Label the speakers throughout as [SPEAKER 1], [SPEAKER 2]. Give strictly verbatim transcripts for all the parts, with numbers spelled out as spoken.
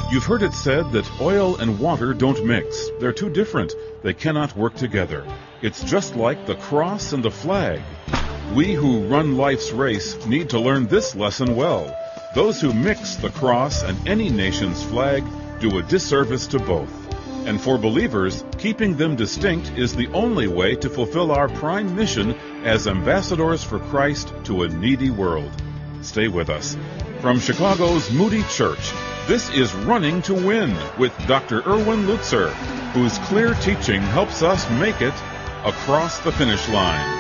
[SPEAKER 1] You've heard it said that oil and water don't mix. They're too different. They cannot work together. It's just like the cross and the flag. We who run life's race need to learn this lesson well. Those who mix the cross and any nation's flag do a disservice to both. And for believers, keeping them distinct is the only way to fulfill our prime mission as ambassadors for Christ to a needy world. Stay with us. From Chicago's Moody Church, this is Running to Win with Doctor Erwin Lutzer, whose clear teaching helps us make it across the finish line.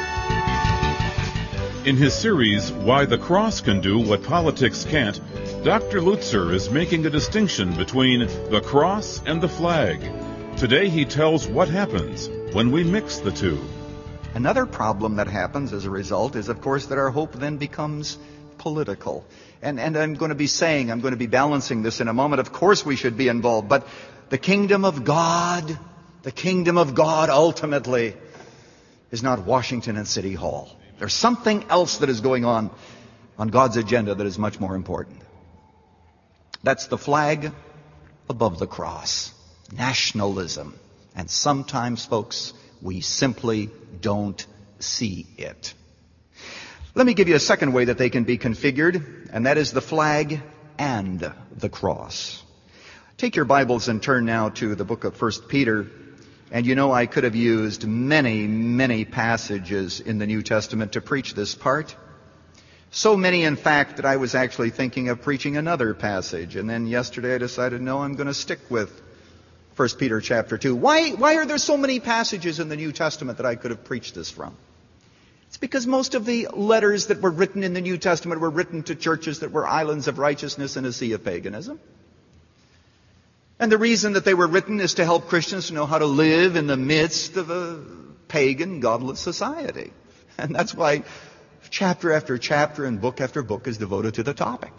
[SPEAKER 1] In his series, Why the Cross Can Do What Politics Can't, Doctor Lutzer is making a distinction between the cross and the flag. Today he tells what happens when we mix the two.
[SPEAKER 2] Another problem that happens as a result is, of course, that our hope then becomes political. And, and I'm going to be saying, I'm going to be balancing this in a moment. Of course we should be involved, but the kingdom of God, the kingdom of God ultimately is not Washington and City Hall. There's something else that is going on on God's agenda that is much more important. That's the flag above the cross. Nationalism. And sometimes, folks, we simply don't see it. Let me give you a second way that they can be configured, and that is the flag and the cross. Take your Bibles and turn now to the book of First Peter. And you know, I could have used many, many passages in the New Testament to preach this part. So many, in fact, that I was actually thinking of preaching another passage. And then yesterday I decided, no, I'm going to stick with First Peter chapter two. Why, why are there so many passages in the New Testament that I could have preached this from? It's because most of the letters that were written in the New Testament were written to churches that were islands of righteousness in a sea of paganism. And the reason that they were written is to help Christians to know how to live in the midst of a pagan, godless society. And that's why chapter after chapter and book after book is devoted to the topic.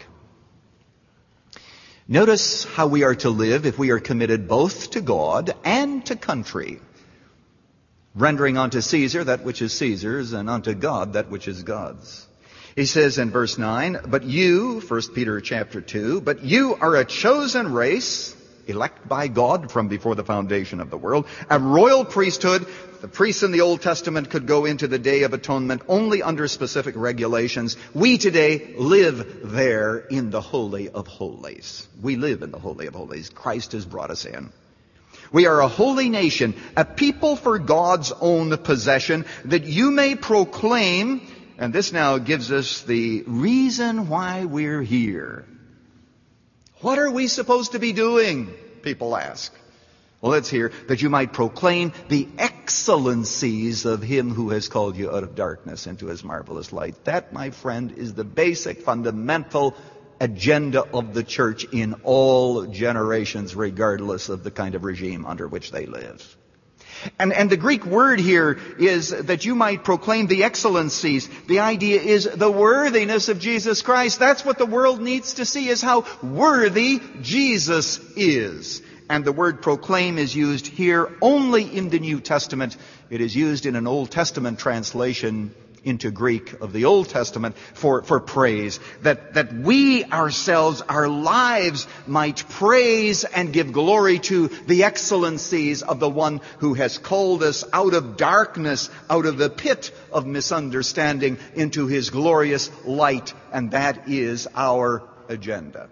[SPEAKER 2] Notice how we are to live if we are committed both to God and to country, rendering unto Caesar that which is Caesar's and unto God that which is God's. He says in verse nine, but you, First Peter chapter two, but you are a chosen race, elect by God from before the foundation of the world, a royal priesthood. The priests in the Old Testament could go into the Day of Atonement only under specific regulations. We today live there in the Holy of Holies. We live in the Holy of Holies. Christ has brought us in. We are a holy nation, a people for God's own possession, that you may proclaim, and this now gives us the reason why we're here. What are we supposed to be doing? People ask. Well, it's here that you might proclaim the excellencies of Him who has called you out of darkness into His marvelous light. That, my friend, is the basic, fundamental agenda of the church in all generations, regardless of the kind of regime under which they live. And, and the Greek word here is that you might proclaim the excellencies. The idea is the worthiness of Jesus Christ. That's what the world needs to see, is how worthy Jesus is. And the word proclaim is used here only in the New Testament. It is used in an Old Testament translation into Greek of the Old Testament for, for praise. That, that we ourselves, our lives, might praise and give glory to the excellencies of the one who has called us out of darkness, out of the pit of misunderstanding, into His glorious light. And that is our agenda.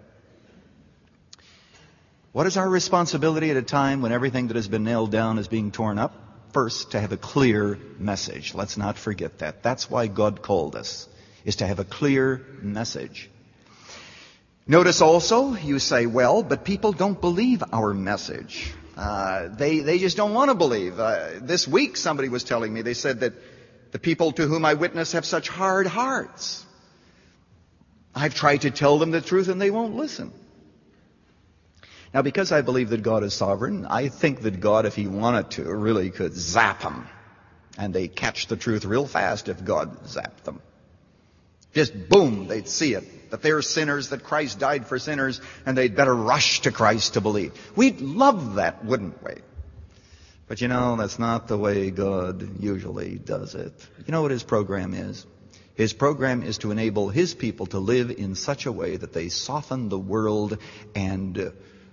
[SPEAKER 2] What is our responsibility at a time when everything that has been nailed down is being torn up? First, to have a clear message. Let's not forget that. That's why God called us, is to have a clear message. Notice also, you say, well, but people don't believe our message. Uh, they, they just don't want to believe. Uh, this week somebody was telling me, they said that the people to whom I witness have such hard hearts. I've tried to tell them the truth and they won't listen. Now, because I believe that God is sovereign, I think that God, if He wanted to, really could zap them. And they catch the truth real fast if God zapped them. Just boom, they'd see it. That they're sinners, that Christ died for sinners, and they'd better rush to Christ to believe. We'd love that, wouldn't we? But you know, that's not the way God usually does it. You know what His program is? His program is to enable His people to live in such a way that they soften the world and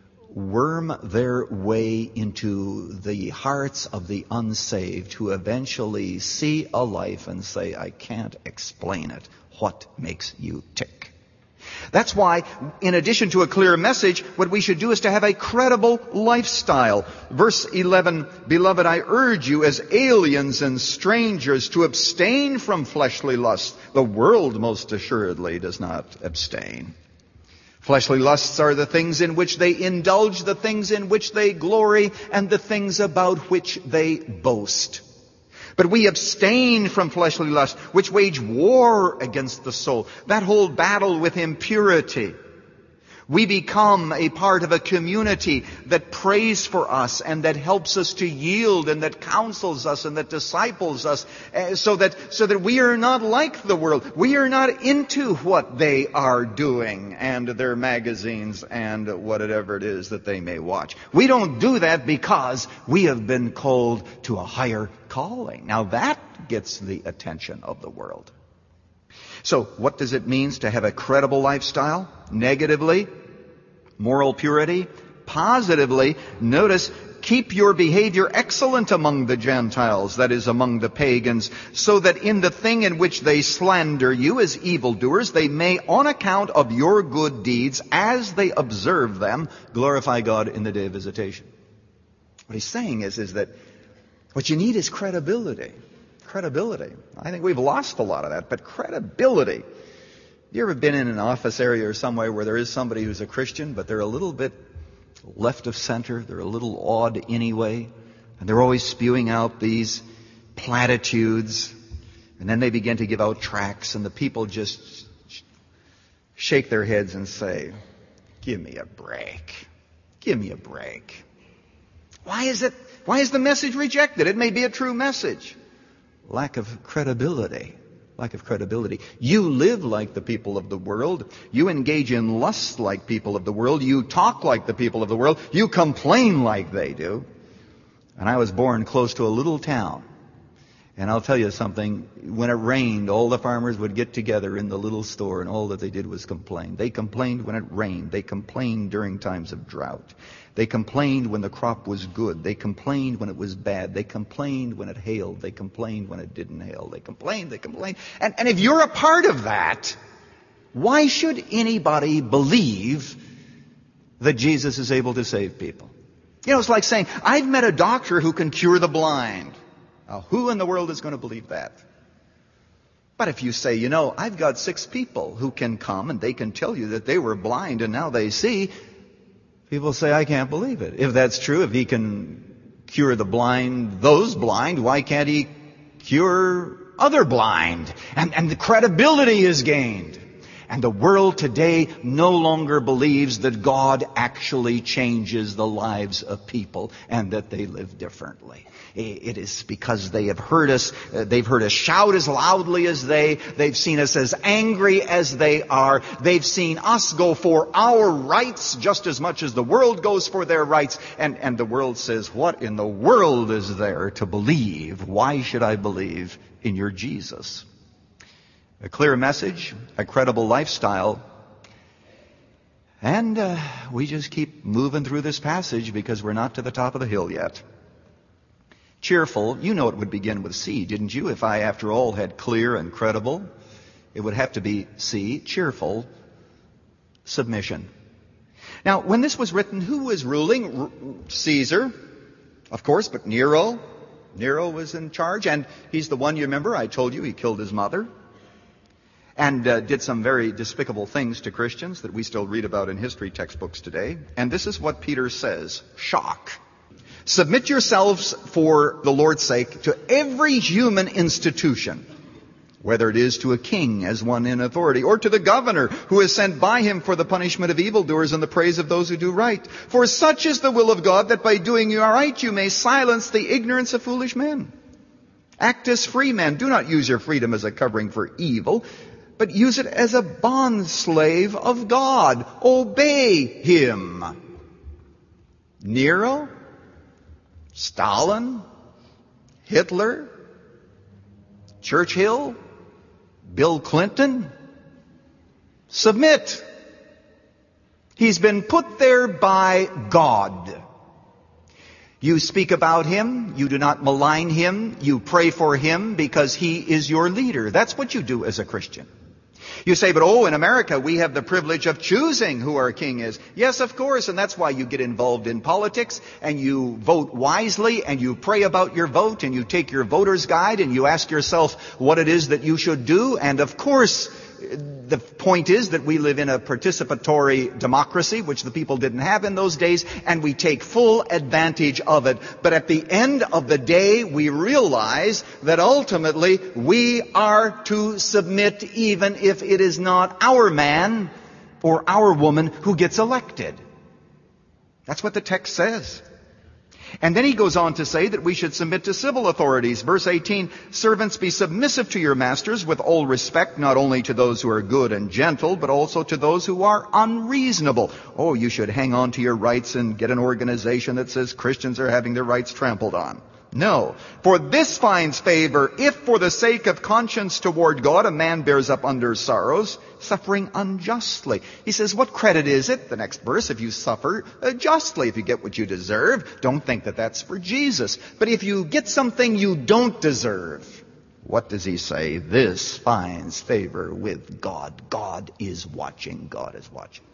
[SPEAKER 2] worm their way into the hearts of the unsaved, who eventually see a life and say, I can't explain it. What makes you tick? That's why, in addition to a clear message, what we should do is to have a credible lifestyle. Verse eleven, Beloved, I urge you as aliens and strangers to abstain from fleshly lusts. The world most assuredly does not abstain. Fleshly lusts are the things in which they indulge, the things in which they glory, and the things about which they boast. But we abstain from fleshly lust, which wage war against the soul. That whole battle with impurity. We become a part of a community that prays for us and that helps us to yield and that counsels us and that disciples us uh, so that so that we are not like the world. We are not into what they are doing and their magazines and whatever it is that they may watch. We don't do that because we have been called to a higher calling. Now that gets the attention of the world. So what does it mean to have a credible lifestyle? Negatively, moral purity. Positively, notice, keep your behavior excellent among the Gentiles, that is, among the pagans, so that in the thing in which they slander you as evildoers, they may, on account of your good deeds, as they observe them, glorify God in the day of visitation. What he's saying is, is that what you need is credibility. Credibility. I think we've lost a lot of that, but credibility. You ever been in an office area or somewhere where there is somebody who's a Christian, but they're a little bit left of center, they're a little odd anyway, and they're always spewing out these platitudes, and then they begin to give out tracts, and the people just shake their heads and say, give me a break. Give me a break. Why is it, why is the message rejected? It may be a true message. Lack of credibility. Lack of credibility. You live like the people of the world. You engage in lust like people of the world. You talk like the people of the world. You complain like they do. And I was born close to a little town. And I'll tell you something, when it rained, all the farmers would get together in the little store and all that they did was complain. They complained when it rained. They complained during times of drought. They complained when the crop was good. They complained when it was bad. They complained when it hailed. They complained when it didn't hail. They complained, they complained. And, and if you're a part of that, why should anybody believe that Jesus is able to save people? You know, it's like saying, I've met a doctor who can cure the blind. Now, who in the world is going to believe that? But if you say, you know, I've got six people who can come and they can tell you that they were blind and now they see, people say, I can't believe it. If that's true, if he can cure the blind, those blind, why can't he cure other blind? And, and the credibility is gained. And the world today no longer believes that God actually changes the lives of people and that they live differently. It is because they have heard us, uh, they've heard us shout as loudly as they, they've seen us as angry as they are, they've seen us go for our rights just as much as the world goes for their rights, and, and the world says, what in the world is there to believe? Why should I believe in your Jesus? A clear message, a credible lifestyle, and uh, we just keep moving through this passage because we're not to the top of the hill yet. Cheerful, you know it would begin with C, didn't you? If I, after all, had clear and credible, it would have to be C, cheerful submission. Now, when this was written, who was ruling? Caesar, of course, but Nero. Nero was in charge, and he's the one, you remember, I told you, he killed his mother and uh, did some very despicable things to Christians that we still read about in history textbooks today. And this is what Peter says, shock. Submit yourselves for the Lord's sake to every human institution, whether it is to a king as one in authority, or to the governor who is sent by him for the punishment of evildoers and the praise of those who do right. For such is the will of God, that by doing your right you may silence the ignorance of foolish men. Act as free men. Do not use your freedom as a covering for evil, but use it as a bondslave of God. Obey him. Nero? Stalin? Hitler? Churchill? Bill Clinton? Submit. He's been put there by God. You speak about him. You do not malign him. You pray for him because he is your leader. That's what you do as a Christian. You say, but oh, in America we have the privilege of choosing who our king is. Yes, of course, and that's why you get involved in politics and you vote wisely and you pray about your vote and you take your voter's guide and you ask yourself what it is that you should do. And of course, the point is that we live in a participatory democracy, which the people didn't have in those days, and we take full advantage of it. But at the end of the day, we realize that ultimately we are to submit even if it is not our man or our woman who gets elected. That's what the text says. And then he goes on to say that we should submit to civil authorities. Verse eighteen, servants, be submissive to your masters with all respect, not only to those who are good and gentle, but also to those who are unreasonable. Oh, you should hang on to your rights and get an organization that says Christians are having their rights trampled on. No. For this finds favor if for the sake of conscience toward God a man bears up under sorrows, suffering unjustly. He says, what credit is it, the next verse, if you suffer uh, justly, if you get what you deserve? Don't think that that's for Jesus. But if you get something you don't deserve, what does he say? This finds favor with God. God is watching. God is watching.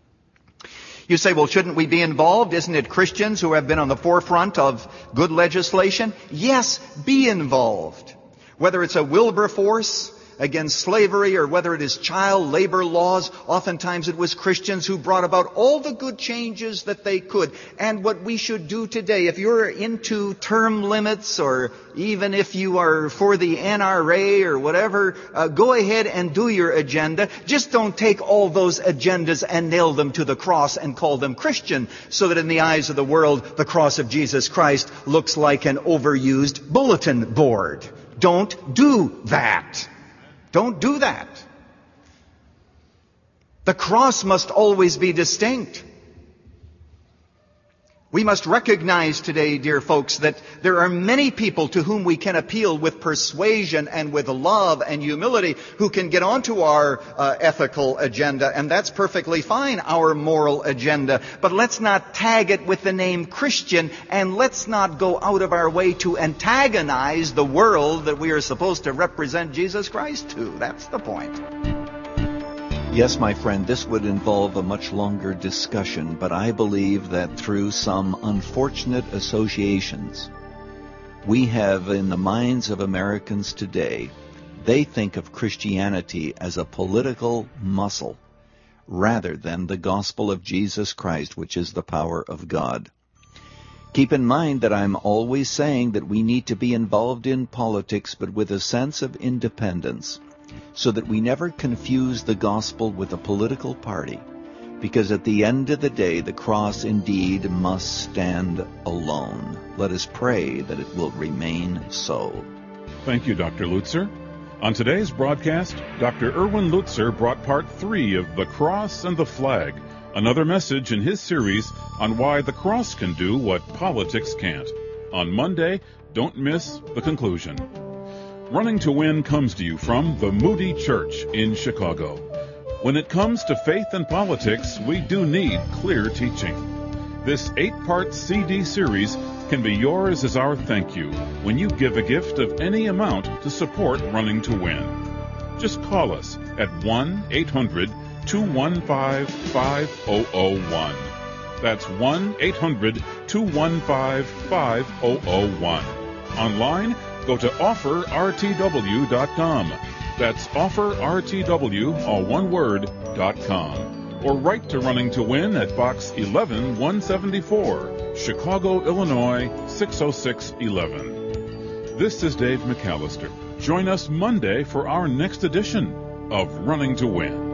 [SPEAKER 2] You say, well, shouldn't we be involved? Isn't it Christians who have been on the forefront of good legislation? Yes, be involved. Whether it's a Wilberforce against slavery or whether it is child labor laws, oftentimes it was Christians who brought about all the good changes that they could. And what we should do today, if you're into term limits or even if you are for the N R A or whatever, uh, go ahead and do your agenda. Just don't take all those agendas and nail them to the cross and call them Christian, so that in the eyes of the world, the cross of Jesus Christ looks like an overused bulletin board. Don't do that. Don't do that. The cross must always be distinct. We must recognize today, dear folks, that there are many people to whom we can appeal with persuasion and with love and humility who can get onto our uh, ethical agenda, and that's perfectly fine, our moral agenda. But let's not tag it with the name Christian, and let's not go out of our way to antagonize the world that we are supposed to represent Jesus Christ to. That's the point.
[SPEAKER 3] Yes, my friend, this would involve a much longer discussion, but I believe that through some unfortunate associations we have in the minds of Americans today, they think of Christianity as a political muscle rather than the gospel of Jesus Christ, which is the power of God. Keep in mind that I'm always saying that we need to be involved in politics, but with a sense of independence, so that we never confuse the gospel with a political party, because at the end of the day, the cross indeed must stand alone. Let us pray that it will remain so.
[SPEAKER 1] Thank you, Doctor Lutzer. On today's broadcast, Doctor Erwin Lutzer brought part three of The Cross and the Flag, another message in his series on why the cross can do what politics can't. On Monday, don't miss the conclusion. Running to Win comes to you from the Moody Church in Chicago. When it comes to faith and politics, we do need clear teaching. This eight-part C D series can be yours as our thank you when you give a gift of any amount to support Running to Win. Just call us at one eight hundred two one five five zero zero one. That's one eight hundred two one five five zero zero one. Online, go to offer r t w dot com. That's offer r t w, all one word, dot com. Or write to Running to Win at Box eleven one seventy-four, Chicago, Illinois six oh six one one. This is Dave McAllister. Join us Monday for our next edition of Running to Win.